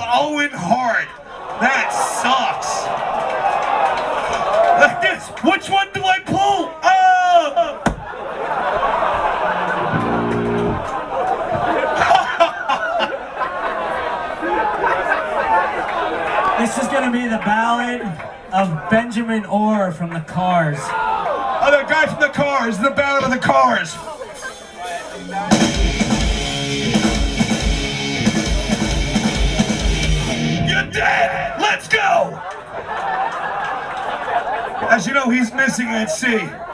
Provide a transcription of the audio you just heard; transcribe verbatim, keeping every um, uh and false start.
Owen Hart. That sucks. Like this. Which one do I pull? Oh! This is gonna be the ballad of Benjamin Orr from the Cars. Oh, the guy from the Cars. The ballad of the Cars. You're dead. Let's go. As you know, he's missing at sea.